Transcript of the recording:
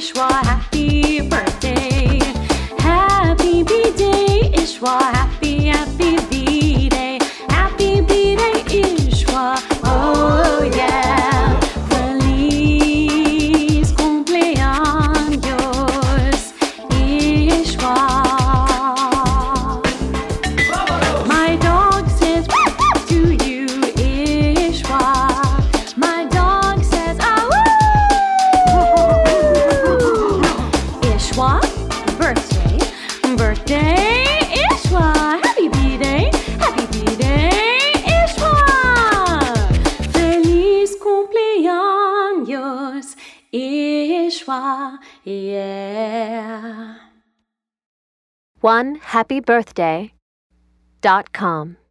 Ishwa, happy birthday. Happy B-Day, Ishwa, happy B-Day. Happy B-Day, Ishwa, oh yeah. Feliz cumpleaños, Ishwa. My dog says to you, Ishwa. My dog says, Ishwa, birthday, Ishwa, happy B-Day, Ishwa. Feliz cumpleaños, Ishwa, yeah. OneHappyBirthday.com